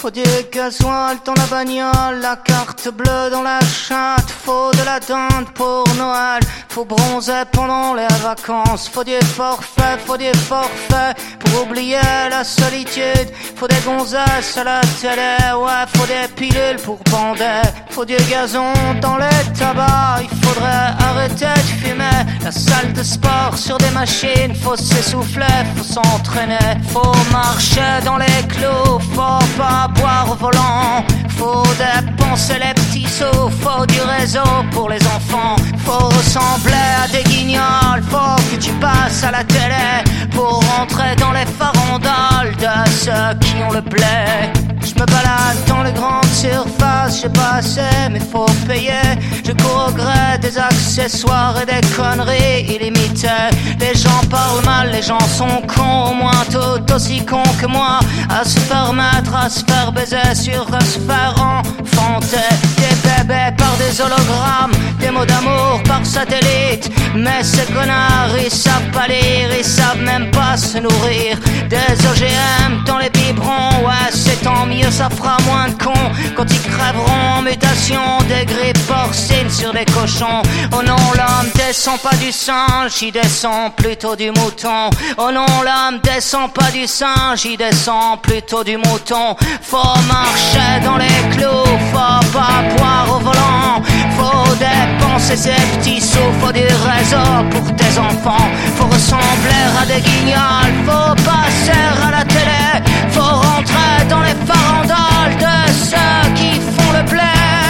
Faut du gasoil dans la bagnole, la carte bleue dans la chatte. Faut de la dinde pour Noël, faut bronzer pendant les vacances. Faut du forfait pour oublier la solitude. Faut des gonzesses à la télé, ouais, faut des pilules pour bander. Faut du gazon dans les tabacs, il faudrait arrêter de fumer. La salle de sport sur des machines, faut s'essouffler, faut s'entraîner. Faut marcher dans les clous, faut pas boire au volant. Faut dépenser les petits sous, faut du réseau pour les enfants. Faut ressembler à des guignols, faut que tu passes à la télé pour rentrer dans les farandoles de ceux qui ont le blé. Je me balade dans les grandes surfaces, j'ai pas assez mais faut payer. Je cours au gré des accessoires et des conneries illimitées. Les gens parlent mal, les gens sont cons, au moins tout aussi cons que moi. À se faire mettre, à se faire baiser, à se faire enfanter. Des bébés par des hologrammes, des mots d'amour par satellite. Mais ces connards, ils savent pas lire, ils savent même pas se nourrir. Des OGM dans les biberons, ouais c'est tant mieux, ça fera moins de cons quand ils crèveront en mutation. Des grippes porcines sur des cochons. Oh non, l'homme descend pas du singe, il descend plutôt du mouton. Oh non, l'homme descend pas du singe, il descend plutôt du mouton. Faut marcher dans les clous, faut pas boire au volant. Faut dépenser ses petits sous, faut du réseau pour tes enfants. Faut ressembler à des guignols, faut passer à la télé. Faut rentrer dans les farandoles de ceux qui font le blé.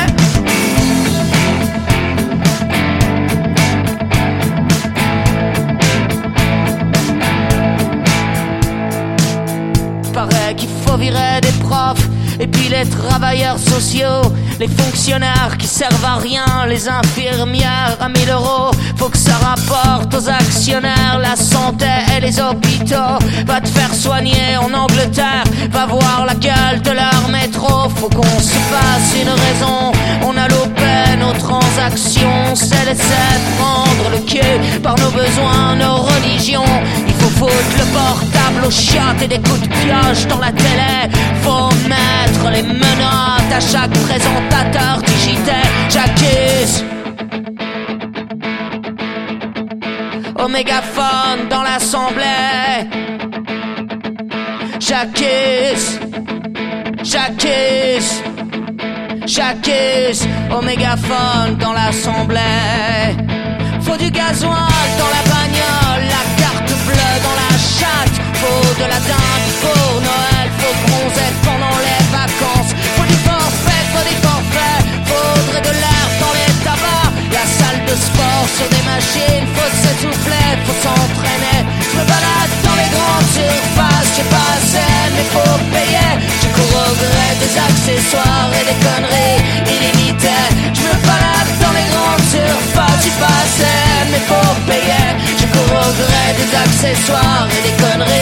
Paraît qu'il faut virer des profs, et puis les travailleurs sociaux, les fonctionnaires qui servent à rien, les infirmières à 1000 €. Faut que ça rapporte aux actionnaires la santé et les hôpitaux. Va te faire soigner en Angleterre, va voir la gueule de leur métro. Faut qu'on se fasse une raison, on a loupé nos transactions. C'est laisser prendre le cul par nos besoins, nos religions. Il faut foutre le portable aux chiottes et des coups de pioche dans la télé. Faut mettre les menottes à chaque présentateur du JT. J'accuse au mégaphone dans l'assemblée. J'accuse au mégaphone dans l'assemblée. Faut du gasoil dans la bagnole, la carte bleue dans la chatte. Faut de la dinde pour Noël, faut bronzer pendant les vacances. Faut du forfait, faudrait de l'air dans les tabacs. La salle de sport sur des machines, faut s'essouffler, faut s'entraîner. Je me balade dans les grandes surfaces, j'ai pas assez mais faut payer. Je cours au gré des accessoires et des conneries illimitées. Je me balade dans les grandes surfaces, j'ai pas assez mais faut payer. Je cours au gré des accessoires et des conneries